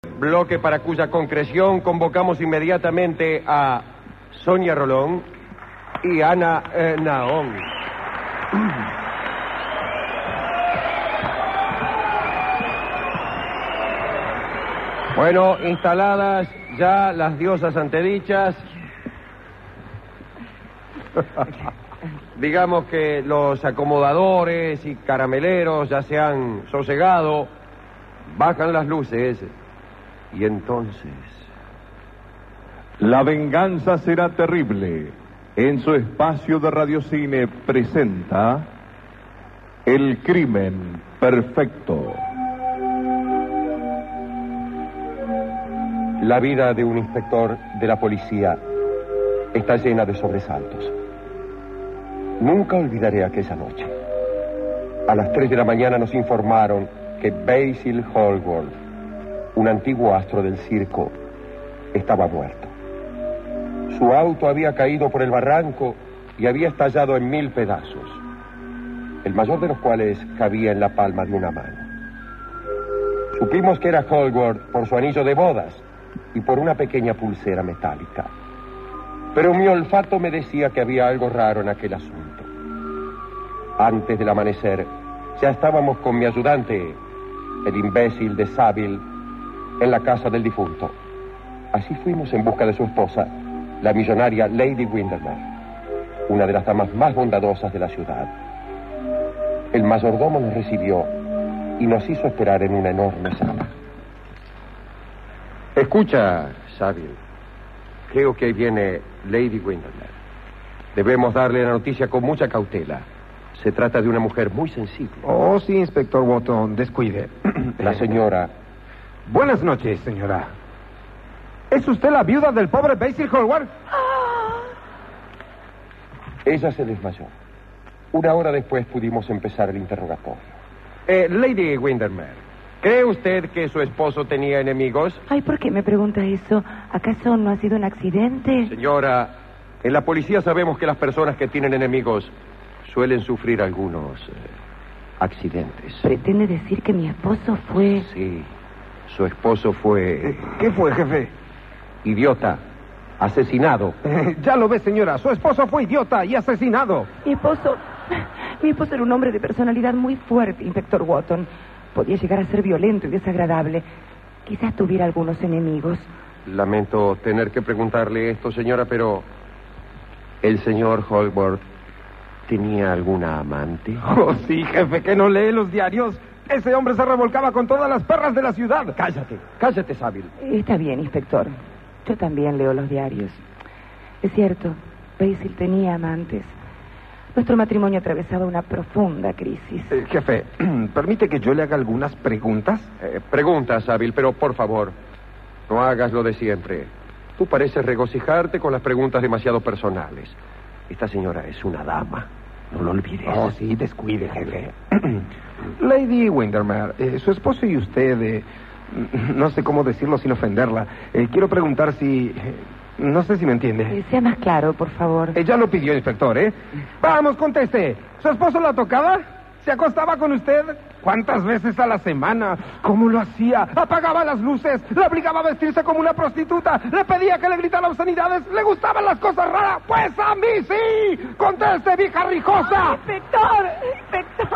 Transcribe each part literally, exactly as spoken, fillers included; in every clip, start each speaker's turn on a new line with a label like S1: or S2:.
S1: Bloque para cuya concreción convocamos inmediatamente a Sonia Rolón y Ana eh, Naón. Bueno, instaladas ya las diosas antedichas, digamos que los acomodadores y carameleros ya se han sosegado, bajan las luces y entonces...
S2: La venganza será terrible. En su espacio de radiocine presenta El crimen perfecto.
S1: La vida de un inspector de la policía está llena de sobresaltos. Nunca olvidaré aquella noche. A las tres de la mañana nos informaron que Basil Hallward, un antiguo astro del circo, estaba muerto. Su auto había caído por el barranco y había estallado en mil pedazos, el mayor de los cuales cabía en la palma de una mano. Supimos que era Hallward por su anillo de bodas y por una pequeña pulsera metálica. Pero mi olfato me decía que había algo raro en aquel asunto. Antes del amanecer, ya estábamos con mi ayudante, el imbécil de Saville, en la casa del difunto. Así fuimos en busca de su esposa, la millonaria Lady Windermere, una de las damas más bondadosas de la ciudad. El mayordomo nos recibió y nos hizo esperar en una enorme sala. Escucha, Saville. Creo que ahí viene Lady Windermere. Debemos darle la noticia con mucha cautela. Se trata de una mujer muy sensible.
S3: Oh, sí, inspector Watson, descuide.
S1: La señora...
S3: Buenas noches, señora. ¿Es usted la viuda del pobre Basil Hallward?
S1: Ella se desmayó. Una hora después pudimos empezar el interrogatorio.
S4: Eh, Lady Windermere, ¿cree usted que su esposo tenía enemigos?
S5: Ay, ¿por qué me pregunta eso? ¿Acaso no ha sido un accidente?
S1: Señora, en la policía sabemos que las personas que tienen enemigos suelen sufrir algunos eh, accidentes.
S5: ¿Pretende decir que mi esposo fue...?
S1: Sí, su esposo fue...
S3: ¿Qué fue, jefe?
S1: Idiota, asesinado.
S3: Eh, ya lo ve, señora. Su esposo fue idiota y asesinado.
S5: Mi esposo... Mi esposo era un hombre de personalidad muy fuerte, inspector Watson. Podía llegar a ser violento y desagradable. Quizás tuviera algunos enemigos.
S1: Lamento tener que preguntarle esto, señora, pero... ¿el señor Hallward tenía alguna amante?
S3: Oh, sí, jefe, que no lee los diarios. Ese hombre se revolcaba con todas las perras de la ciudad.
S1: Cállate, cállate, Saville.
S5: Está bien, inspector. Yo también leo los diarios. Es cierto, Basil tenía amantes. Nuestro matrimonio atravesaba una profunda crisis.
S3: Eh, jefe, ¿permite que yo le haga algunas preguntas?
S1: Eh, pregunta, Saville, pero por favor, no hagas lo de siempre. Tú pareces regocijarte con las preguntas demasiado personales. Esta señora es una dama. No lo olvides.
S3: Oh, sí, descuide, jefe. Lady Windermere, eh, su esposo y usted, eh, no sé cómo decirlo sin ofenderla. Eh, quiero preguntar si... Eh, no sé si me entiende.
S5: Eh, sea más claro, por favor.
S3: Eh, ya lo pidió, inspector, ¿eh? Vamos, conteste. ¿Su esposo la tocaba? ¿Se acostaba con usted? ¿Cuántas veces a la semana? ¿Cómo lo hacía? Apagaba las luces, la obligaba a vestirse como una prostituta, le pedía que le gritara obscenidades, le gustaban las cosas raras. ¡Pues a mí sí! ¡Conteste, vieja rijosa!
S5: ¡Oh, inspector! ¡Inspector!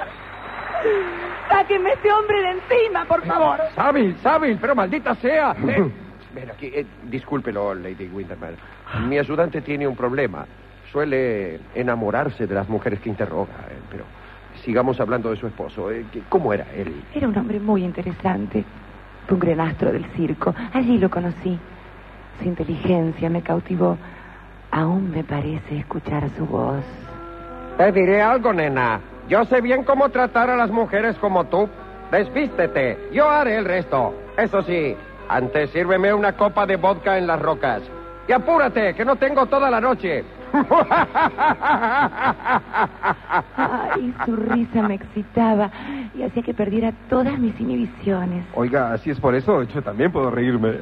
S5: ¡Sáquenme este hombre de encima, por favor!
S1: Saville, Saville, pero maldita sea. Eh, ven aquí, eh, discúlpelo, Lady Windermere. Mi ayudante tiene un problema. Suele enamorarse de las mujeres que interroga, eh, pero... sigamos hablando de su esposo. ¿Cómo era él?
S5: Era un hombre muy interesante. Fue un gran astro del circo. Allí lo conocí. Su inteligencia me cautivó. Aún me parece escuchar su voz.
S4: Te diré algo, nena. Yo sé bien cómo tratar a las mujeres como tú. Desvístete. Yo haré el resto. Eso sí, antes sírveme una copa de vodka en las rocas. Y apúrate, que no tengo toda la noche.
S5: Ay, su risa me excitaba y hacía que perdiera todas mis inhibiciones.
S3: Oiga, si es por eso, yo también puedo reírme.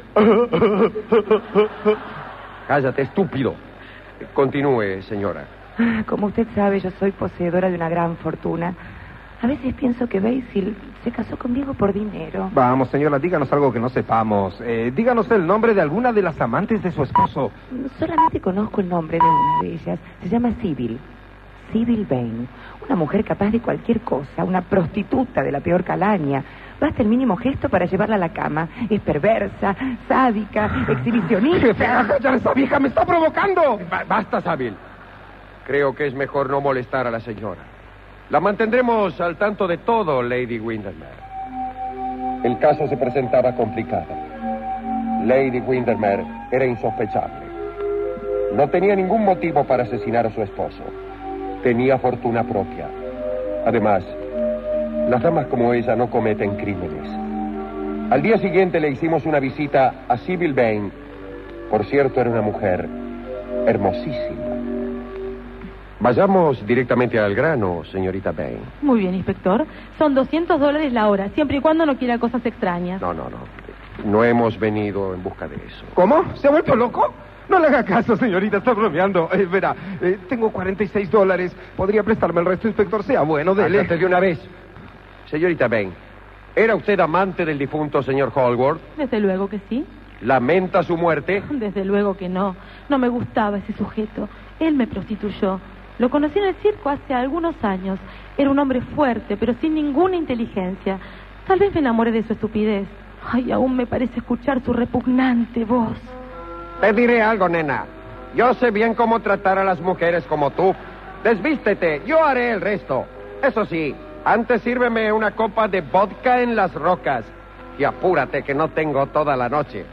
S1: Cállate, estúpido. Continúe, señora.
S5: Como usted sabe, yo soy poseedora de una gran fortuna. A veces pienso que Basil se casó conmigo por dinero.
S3: Vamos, señora, díganos algo que no sepamos. Eh, díganos el nombre de alguna de las amantes de su esposo.
S5: Solamente conozco el nombre de una de ellas. Se llama Sybil. Sybil Vane. Una mujer capaz de cualquier cosa. Una prostituta de la peor calaña. Basta el mínimo gesto para llevarla a la cama. Es perversa, sádica, exhibicionista.
S3: ¡Jefe, haga callar! ¡Esa vieja me está provocando!
S4: Ba- basta, Sybil. Creo que es mejor no molestar a la señora. La mantendremos al tanto de todo, Lady Windermere.
S1: El caso se presentaba complicado. Lady Windermere era insospechable. No tenía ningún motivo para asesinar a su esposo. Tenía fortuna propia. Además, las damas como ella no cometen crímenes. Al día siguiente le hicimos una visita a Sybil Vane. Por cierto, era una mujer hermosísima.
S4: Vayamos directamente al grano, señorita Vane.
S6: Muy bien, inspector. Son doscientos dólares la hora, siempre y cuando no quiera cosas extrañas.
S4: No, no, no. No hemos venido en busca de eso.
S3: ¿Cómo? ¿Se ha vuelto loco? No le haga caso, señorita, está bromeando. Eh, verá, eh, tengo cuarenta y seis dólares. ¿Podría prestarme el resto, inspector? Sea bueno, dele.
S4: Hágate de una vez. Señorita Vane, ¿era usted amante del difunto señor Hallward?
S6: Desde luego que sí.
S4: ¿Lamenta su muerte?
S6: Desde luego que no. No me gustaba ese sujeto. Él me prostituyó. Lo conocí en el circo hace algunos años. Era un hombre fuerte, pero sin ninguna inteligencia. Tal vez me enamoré de su estupidez. Ay, aún me parece escuchar su repugnante voz.
S4: Te diré algo, nena. Yo sé bien cómo tratar a las mujeres como tú. Desvístete, yo haré el resto. Eso sí, antes sírveme una copa de vodka en las rocas. Y apúrate que no tengo toda la noche.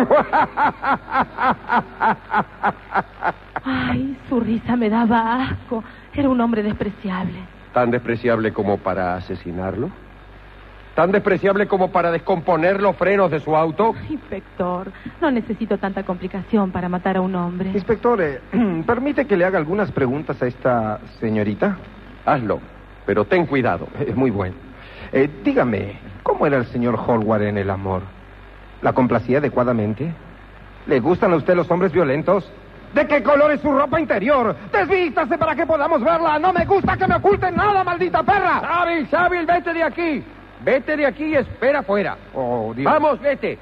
S6: Ay, su risa me daba asco. Era un hombre despreciable.
S4: ¿Tan despreciable como para asesinarlo? ¿Tan despreciable como para descomponer los frenos de su auto?
S6: Inspector, no necesito tanta complicación para matar a un hombre.
S3: Inspector, eh, ¿permite que le haga algunas preguntas a esta señorita?
S4: Hazlo, pero ten cuidado.
S3: Es muy bueno. Eh, dígame, ¿cómo era el señor Hallward en el amor? ¿La complacía adecuadamente? ¿Le gustan a usted los hombres violentos? ¿De qué color es su ropa interior? ¡Desvístase para que podamos verla! ¡No me gusta que me oculten nada, maldita perra!
S4: ¡Sábil, Sábil, vete de aquí! Vete de aquí y espera afuera.
S3: Oh, Dios.
S4: Vamos, vete.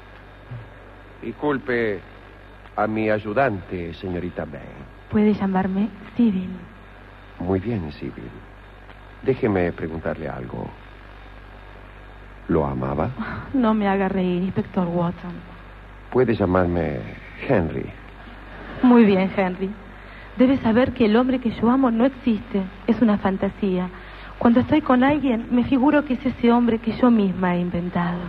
S4: Disculpe a mi ayudante, señorita Vane.
S6: Puede llamarme Sybil.
S4: Muy bien, Sybil. Déjeme preguntarle algo. ¿Lo amaba?
S6: No me haga reír, inspector Watson.
S4: Puede llamarme Henry.
S6: Muy bien, Henry. Debe saber que el hombre que yo amo no existe. Es una fantasía. Cuando estoy con alguien, me figuro que es ese hombre que yo misma he inventado.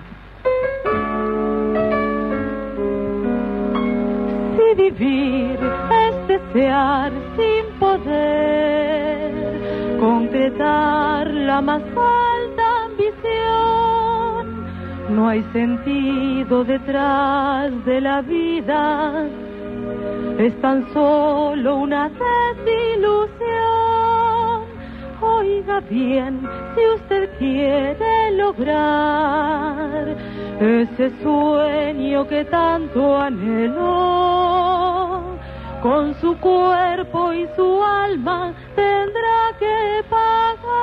S6: Si vivir es desear sin poder concretar la más alta ambición, no hay sentido detrás de la vida, es tan solo una desilusión. Oiga bien, si usted quiere lograr ese sueño que tanto anheló, con su cuerpo y su alma tendrá que pagar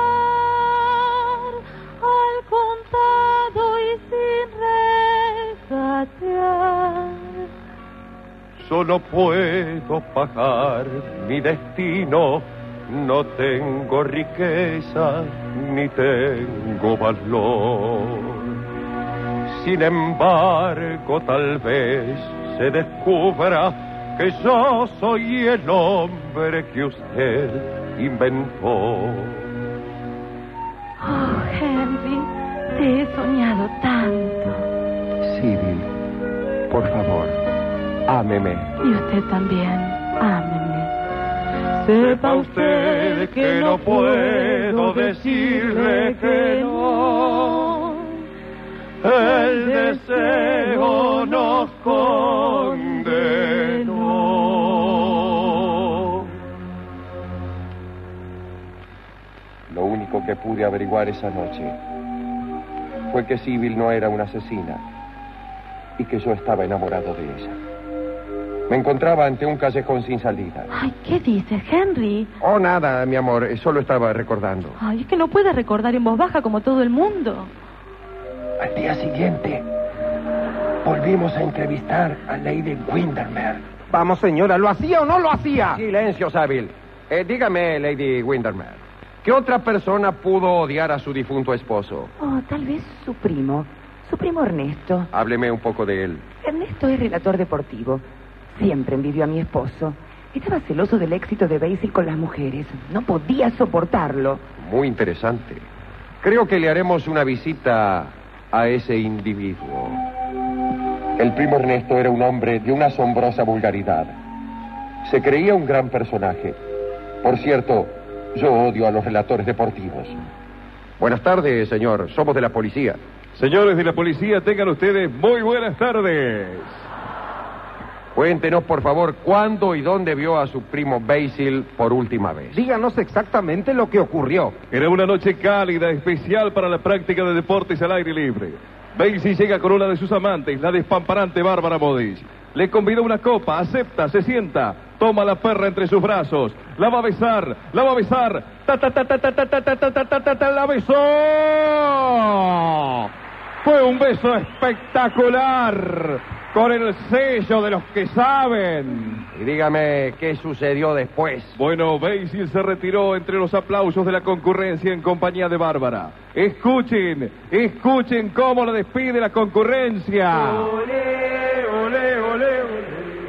S6: al contado y sin regatear.
S1: Solo puedo pagar mi destino. No tengo riqueza ni tengo valor. Sin embargo, tal vez se descubra que yo soy el hombre que usted inventó.
S6: Oh, Henry, te he soñado tanto.
S1: Sybil, por favor, ámeme.
S6: Y usted también, ámeme. Sepa usted que no puedo decirle que no.
S1: El deseo nos condenó. Lo único que pude averiguar esa noche fue que Sybil no era una asesina y que yo estaba enamorado de ella. Me encontraba ante un callejón sin salida.
S6: Ay, ¿qué dices, Henry?
S4: Oh, nada, mi amor, eh, solo estaba recordando.
S6: Ay, es que no puedes recordar en voz baja como todo el mundo.
S1: Al día siguiente, volvimos a entrevistar a Lady Windermere.
S3: Vamos, señora, ¿lo hacía o no lo hacía?
S4: Silencio, Saville. Eh, dígame, Lady Windermere, ¿qué otra persona pudo odiar a su difunto esposo?
S5: Oh, tal vez su primo. Su primo Ernesto.
S4: Hábleme un poco de él.
S5: Ernesto es relator deportivo. Siempre envidió a mi esposo. Estaba celoso del éxito de Basil con las mujeres. No podía soportarlo.
S4: Muy interesante. Creo que le haremos una visita a ese individuo.
S1: El primo Ernesto era un hombre de una asombrosa vulgaridad. Se creía un gran personaje. Por cierto, yo odio a los relatores deportivos.
S4: Buenas tardes, señor. Somos de la policía.
S2: Señores de la policía, tengan ustedes muy buenas tardes.
S4: Cuéntenos, por favor, cuándo y dónde vio a su primo Basil por última vez.
S3: Díganos exactamente lo que ocurrió.
S2: Era una noche cálida, especial para la práctica de deportes al aire libre. Basil llega con una de sus amantes, la despamparante Bárbara Modish. Le convida una copa, acepta, se sienta, toma la perra entre sus brazos, la va a besar, la va a besar, ta ta ta ta ta ta ta ta ta ta ta ta ta la besó. Fue un beso espectacular, con el sello de los que saben.
S4: Y dígame, ¿qué sucedió después?
S2: Bueno, Basil se retiró entre los aplausos de la concurrencia en compañía de Bárbara. Escuchen, escuchen cómo lo despide la concurrencia.
S3: Olé, olé, olé, olé.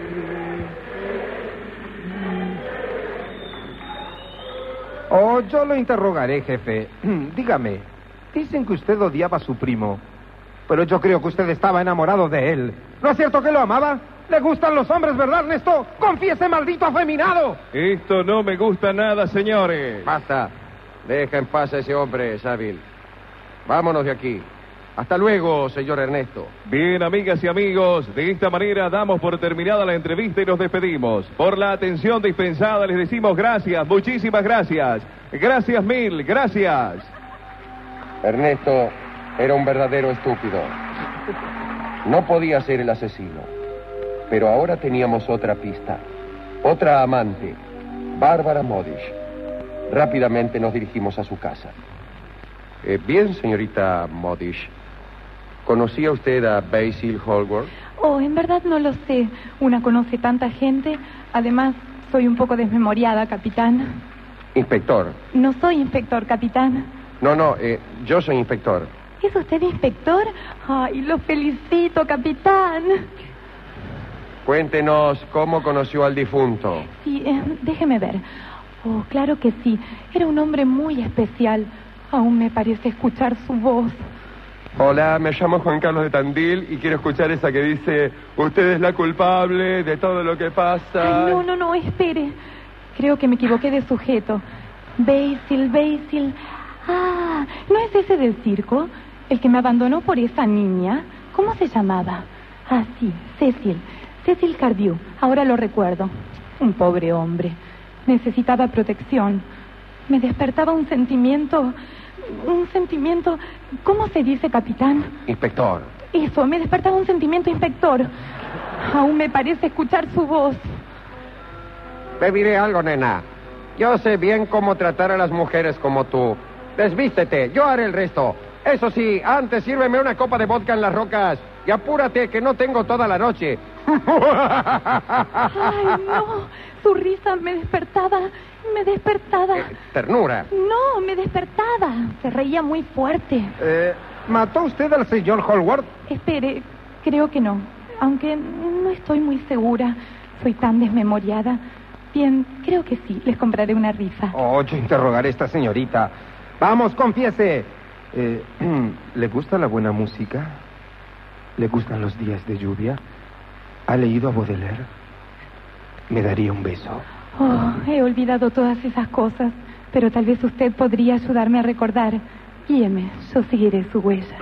S3: Oh, yo lo interrogaré, jefe. Dígame, dicen que usted odiaba a su primo, pero yo creo que usted estaba enamorado de él. ¿No es cierto que lo amaba? ¿Le gustan los hombres, verdad, Ernesto? ¡Confiese, maldito afeminado!
S2: Esto no me gusta nada, señores.
S4: Basta. Deja en paz a ese hombre, Saville. Vámonos de aquí. Hasta luego, señor Ernesto.
S2: Bien, amigas y amigos, de esta manera damos por terminada la entrevista y nos despedimos. Por la atención dispensada les decimos gracias, muchísimas gracias. Gracias mil, gracias.
S1: Ernesto era un verdadero estúpido. No podía ser el asesino. Pero ahora teníamos otra pista. Otra amante, Bárbara Modish. Rápidamente nos dirigimos a su casa.
S4: Eh, bien, señorita Modish. ¿Conocía usted a Basil Hallward?
S6: Oh, en verdad no lo sé. Una conoce tanta gente. Además, soy un poco desmemoriada, capitán.
S4: Inspector.
S6: No soy inspector, capitán.
S4: No, no, eh, yo soy inspector.
S6: ¿Es usted inspector? Ay, lo felicito, capitán.
S4: Cuéntenos cómo conoció al difunto.
S6: Sí, eh, déjeme ver. Oh, claro que sí. Era un hombre muy especial. Aún me parece escuchar su voz.
S1: Hola, me llamo Juan Carlos de Tandil y quiero escuchar esa que dice: usted es la culpable de todo lo que pasa.
S6: Ay, no, no, no, espere. Creo que me equivoqué de sujeto. Basil, Basil. Ah, ¿no es ese del circo? El que me abandonó por esa niña. ¿Cómo se llamaba? Ah, sí, Cecil. Cecil Cardew. Ahora lo recuerdo. Un pobre hombre. Necesitaba protección. Me despertaba un sentimiento... Un sentimiento... ¿Cómo se dice, capitán?
S4: Inspector.
S6: Eso, me despertaba un sentimiento, inspector. Aún me parece escuchar su voz.
S4: Te diré algo, nena. Yo sé bien cómo tratar a las mujeres como tú. Desvístete, yo haré el resto. Eso sí, antes sírveme una copa de vodka en las rocas. Y apúrate, que no tengo toda la noche.
S6: Ay, no. Su risa me despertaba. Me despertaba.
S4: Eh, ternura.
S6: No, me despertaba. Se reía muy fuerte.
S3: Eh, ¿Mató usted al señor Hallward?
S6: Espere, creo que no. Aunque no estoy muy segura. Soy tan desmemoriada. Bien, creo que sí. Les compraré una rifa.
S3: Oh, yo interrogaré a esta señorita. Vamos, confiese. Eh, ¿Le gusta la buena música? ¿Le gustan los días de lluvia? ¿Ha leído a Baudelaire? Me daría un beso.
S6: Oh, he olvidado todas esas cosas, pero tal vez usted podría ayudarme a recordar. Guíeme, yo seguiré su huella.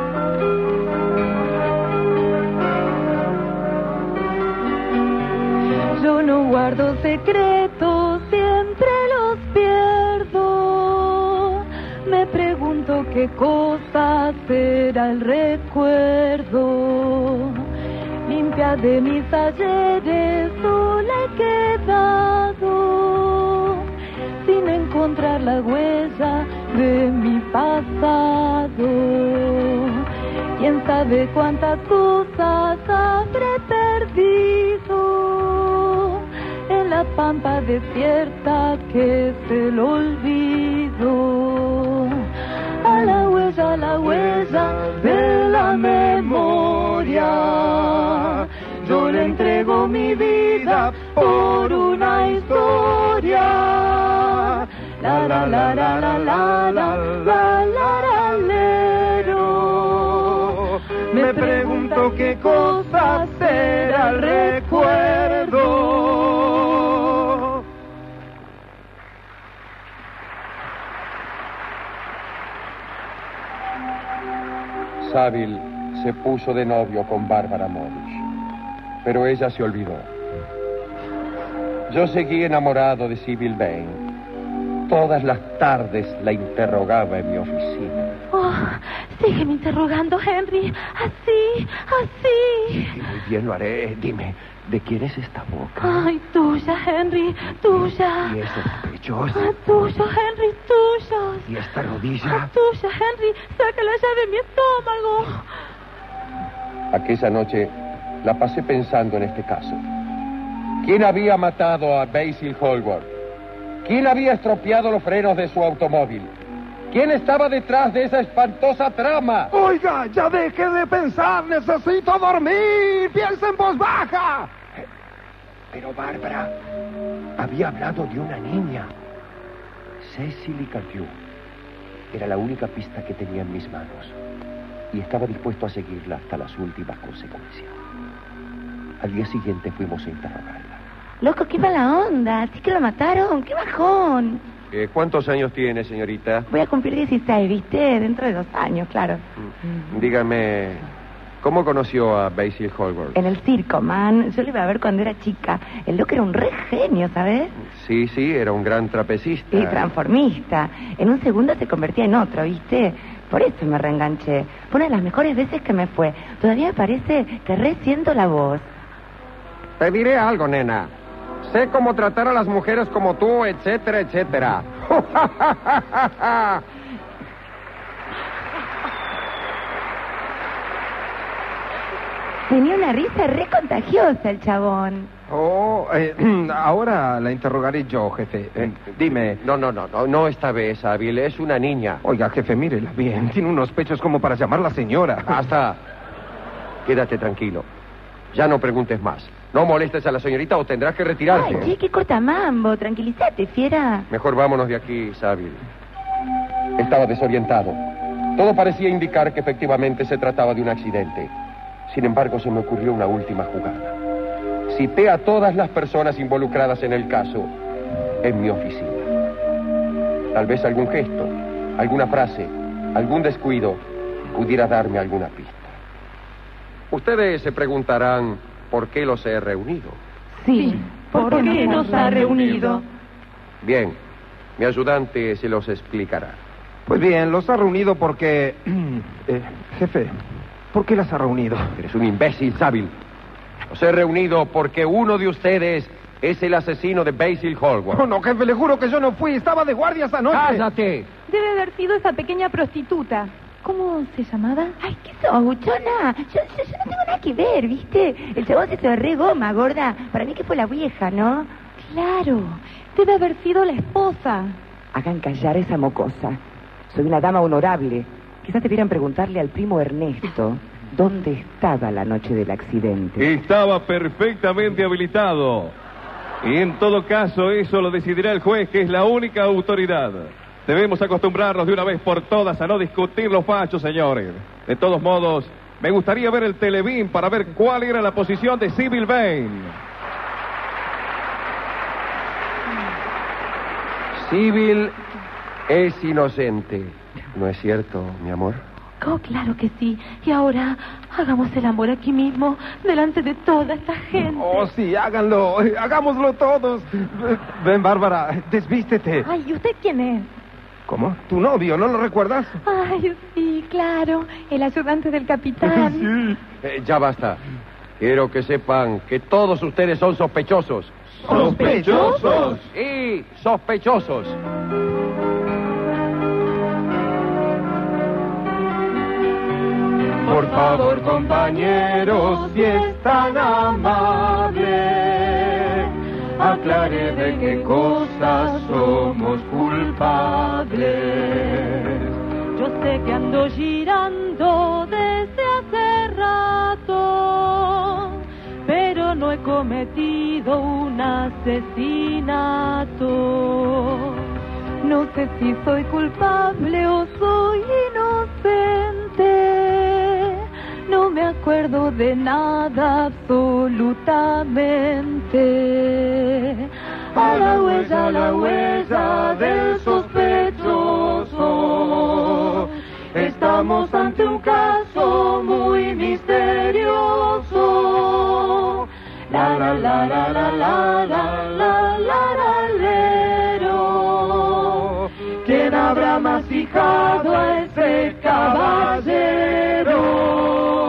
S6: Yo no guardo secretos, siempre los pierdo. Me pregunto qué cosa será el recuerdo. limpia de mis ayeres, sola he quedado, sin encontrar la huella de mi pasado. Quién sabe cuántas cosas habré perdido en la pampa desierta que es el olvido. A la huella, a la huella de la memoria, yo le entrego mi vida por una historia. La la la la la la la la la lero. Me pregunto qué cosa será el recuerdo.
S1: Saville se puso de novio con Bárbara Modish, pero ella se olvidó. Yo seguí enamorado de Sybil Vane. Todas las tardes la interrogaba en mi oficina.
S6: Oh, sígueme interrogando, Henry. Así, así.
S4: Muy bien, lo haré. Dime, ¿de quién es esta boca?
S6: Ay, tuya, Henry, tuya.
S4: ¿Y esos pechos?
S6: Ah, tuyo, Henry, tuyos.
S4: ¿Y esta rodilla?
S6: Ah, tuya, Henry, saca la llave de mi estómago.
S1: Aquella noche la pasé pensando en este caso. ¿Quién había matado a Basil Hallward? ¿Quién había estropeado los frenos de su automóvil? ¿Quién estaba detrás de esa espantosa trama?
S3: Oiga, ya deje de pensar, necesito dormir. Piensa en voz baja.
S4: Pero Bárbara había hablado de una niña. Cecily Cardew. Era la única pista que tenía en mis manos. Y estaba dispuesto a seguirla hasta las últimas consecuencias. Al día siguiente fuimos a interrogarla.
S5: Loco, qué mala onda. Sí que lo mataron. Qué bajón.
S1: Eh, ¿Cuántos años tiene, señorita?
S5: Voy a cumplir dieciséis, ¿viste? Dentro de dos años, claro.
S1: Mm. Dígame, ¿cómo conoció a Basil Hallward?
S5: En el circo, man. Yo lo iba a ver cuando era chica. El loco era un re genio, ¿sabes?
S1: Sí, sí, era un gran trapecista.
S5: Y transformista. En un segundo se convertía en otro, ¿viste? Por eso me reenganché. Fue una de las mejores veces que me fue. Todavía me parece que re siento la voz.
S4: Te diré algo, nena. Sé cómo tratar a las mujeres como tú, etcétera, etcétera.
S5: Tenía una risa re contagiosa el chabón.
S3: Oh, eh, ahora la interrogaré yo, jefe. Eh, dime.
S4: No, no, no, no, no esta vez, Ávil, es una niña.
S3: Oiga, jefe, mírela bien. Tiene unos pechos como para llamarla señora.
S4: Basta. Quédate tranquilo. Ya no preguntes más. No molestes a la señorita o tendrás que retirarte.
S5: Ay, che, qué cortamambo. Tranquilízate, fiera.
S1: Mejor vámonos de aquí, Saville. Estaba desorientado. Todo parecía indicar que efectivamente se trataba de un accidente. Sin embargo, se me ocurrió una última jugada. Cité a todas las personas involucradas en el caso en mi oficina. Tal vez algún gesto, alguna frase, algún descuido pudiera darme alguna pista. Ustedes se preguntarán por qué los he reunido.
S5: Sí.
S6: ¿Por, ¿Por qué nos ha reunido?
S1: Bien, mi ayudante se los explicará.
S3: Pues bien, los ha reunido porque... eh, jefe, ¿por qué las ha reunido?
S1: Eres un imbécil, Saville. Los he reunido porque uno de ustedes es el asesino de Basil Hallward.
S3: Oh, no, jefe, le juro que yo no fui. Estaba de guardia esa noche.
S1: ¡Cállate!
S6: Debe haber sido esa pequeña prostituta. ¿Cómo se llamaba?
S5: Ay, ¿qué sos, buchona? Yo, yo, yo no tengo nada que ver, ¿viste? El chabón se te re goma, gorda. Para mí que fue la vieja, ¿no?
S6: Claro, debe haber sido la esposa.
S5: Hagan callar a esa mocosa. Soy una dama honorable. Quizás debieran preguntarle al primo Ernesto dónde estaba la noche del accidente.
S2: Estaba perfectamente habilitado. Y en todo caso, eso lo decidirá el juez, que es la única autoridad. Debemos acostumbrarnos de una vez por todas a no discutir los fachos, señores. De todos modos, me gustaría ver el Televín para ver cuál era la posición de Sybil Vane.
S1: Sybil es inocente. ¿No es cierto, mi amor?
S6: Oh, claro que sí. Y ahora, hagamos el amor aquí mismo, delante de toda esta gente.
S3: Oh, sí, háganlo. Hagámoslo todos. Ven, Bárbara, desvístete.
S6: Ay, ¿y usted quién es?
S3: ¿Cómo? ¿Tu novio? ¿No lo recuerdas?
S6: Ay, sí, claro. El ayudante del capitán.
S3: Sí.
S1: Eh, ya basta.
S4: Quiero que sepan que todos ustedes son sospechosos.
S2: ¿Sospechosos?
S4: Sí, sospechosos.
S3: Por favor, compañeros, si es tan amable, aclare de qué cosas somos culpables.
S6: Yo sé que ando girando desde hace rato, pero no he cometido un asesinato. No sé si soy culpable o soy inocente. No me acuerdo de nada absolutamente. A la huella, a la huella del sospechoso. Estamos ante un caso muy misterioso. La la la la la la la la la la lero. ¿Quién habrá masticado a ese caballero?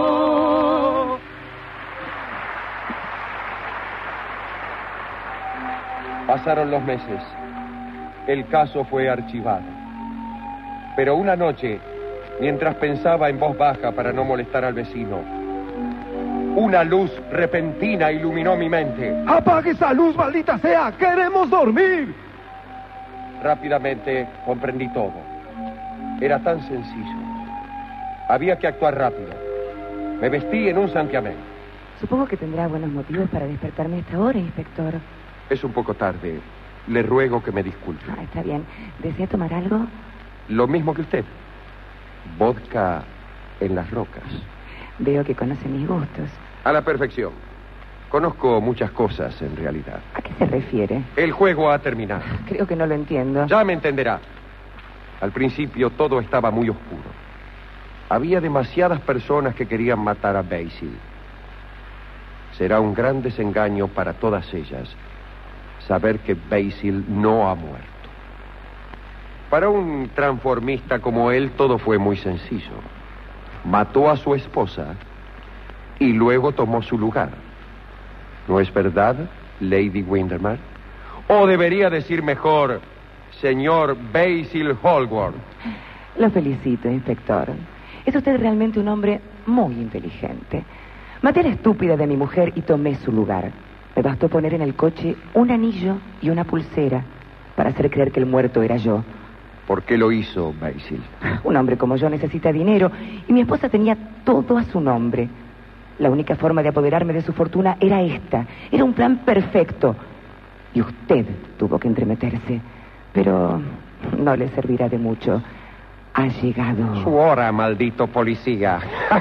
S1: Pasaron los meses. El caso fue archivado. Pero una noche, mientras pensaba en voz baja para no molestar al vecino, una luz repentina iluminó mi mente.
S3: ¡Apague esa luz, maldita sea! ¡Queremos dormir!
S1: Rápidamente comprendí todo. Era tan sencillo. Había que actuar rápido. Me vestí en un santiamén.
S5: Supongo que tendrá buenos motivos para despertarme a esta hora, inspector.
S1: Es un poco tarde. Le ruego que me disculpe.
S5: Ah, está bien. ¿Desea tomar algo?
S1: Lo mismo que usted. Vodka en las rocas.
S5: Veo que conoce mis gustos.
S1: A la perfección. Conozco muchas cosas, en realidad.
S5: ¿A qué se refiere?
S1: El juego ha terminado.
S5: Creo que no lo entiendo.
S1: Ya me entenderá. Al principio todo estaba muy oscuro. Había demasiadas personas que querían matar a Basil. Será un gran desengaño para todas ellas saber que Basil no ha muerto. Para un transformista como él, todo fue muy sencillo. Mató a su esposa y luego tomó su lugar. ¿No es verdad, Lady Windermere? O debería decir mejor, señor Basil Hallward.
S5: Lo felicito, inspector. Es usted realmente un hombre muy inteligente. Maté a la estúpida de mi mujer y tomé su lugar. Me bastó poner en el coche un anillo y una pulsera para hacer creer que el muerto era yo.
S1: ¿Por qué lo hizo, Basil?
S5: Un hombre como yo necesita dinero y mi esposa tenía todo a su nombre. La única forma de apoderarme de su fortuna era esta. Era un plan perfecto. Y usted tuvo que entremeterse. Pero no le servirá de mucho. Ha llegado...
S4: Su hora, maldito policía.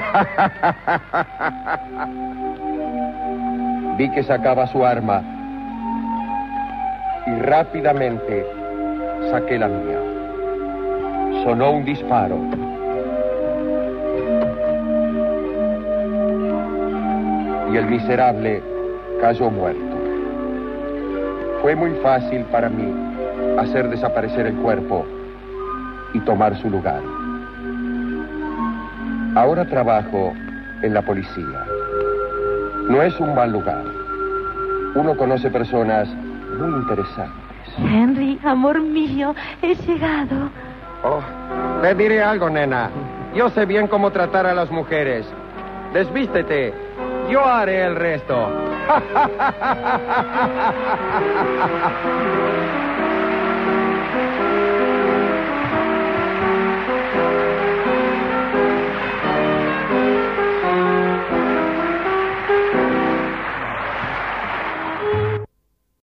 S1: Vi que sacaba su arma y rápidamente saqué la mía. Sonó un disparo. Y el miserable cayó muerto. Fue muy fácil para mí hacer desaparecer el cuerpo y tomar su lugar. Ahora trabajo en la policía. No es un mal lugar. Uno conoce personas muy interesantes.
S6: Henry, amor mío, he llegado.
S4: Oh, te diré algo, nena. Yo sé bien cómo tratar a las mujeres. Desvístete. Yo haré el resto.